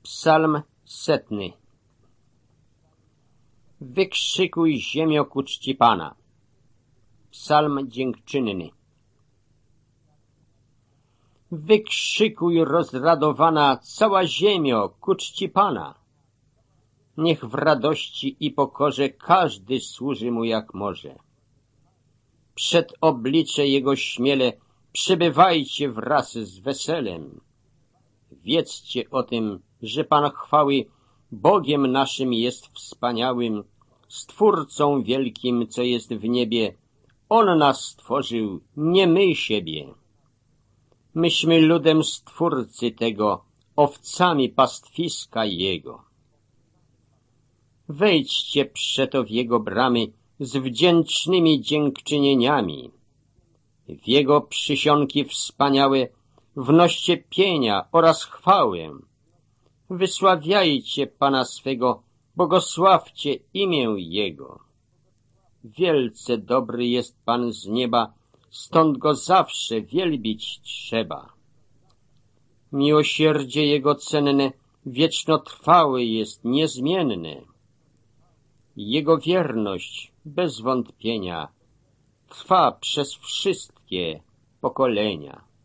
Psalm 100. Wykrzykuj ziemio ku czci Pana. Psalm dziękczynny. Wykrzykuj rozradowana cała ziemio ku czci Pana. Niech w radości i pokorze każdy służy Mu jak może. Przed oblicze Jego śmiele przybywajcie wraz z weselem. Wiedzcie o tym, że Pan chwały Bogiem naszym jest wspaniałym, Stwórcą wielkim, co jest w niebie. On nas stworzył, nie my siebie. Myśmy ludem Stwórcy tego, owcami pastwiska Jego. Wejdźcie przeto w Jego bramy z wdzięcznymi dziękczynieniami. W Jego przysionki wspaniałe wnoście pienia oraz chwałę. Wysławiajcie Pana swego, błogosławcie imię Jego. Wielce dobry jest Pan z nieba, stąd Go zawsze wielbić trzeba. Miłosierdzie Jego cenne, wiecznotrwałe jest, niezmienne. Jego wierność, bez wątpienia, trwa przez wszystkie pokolenia.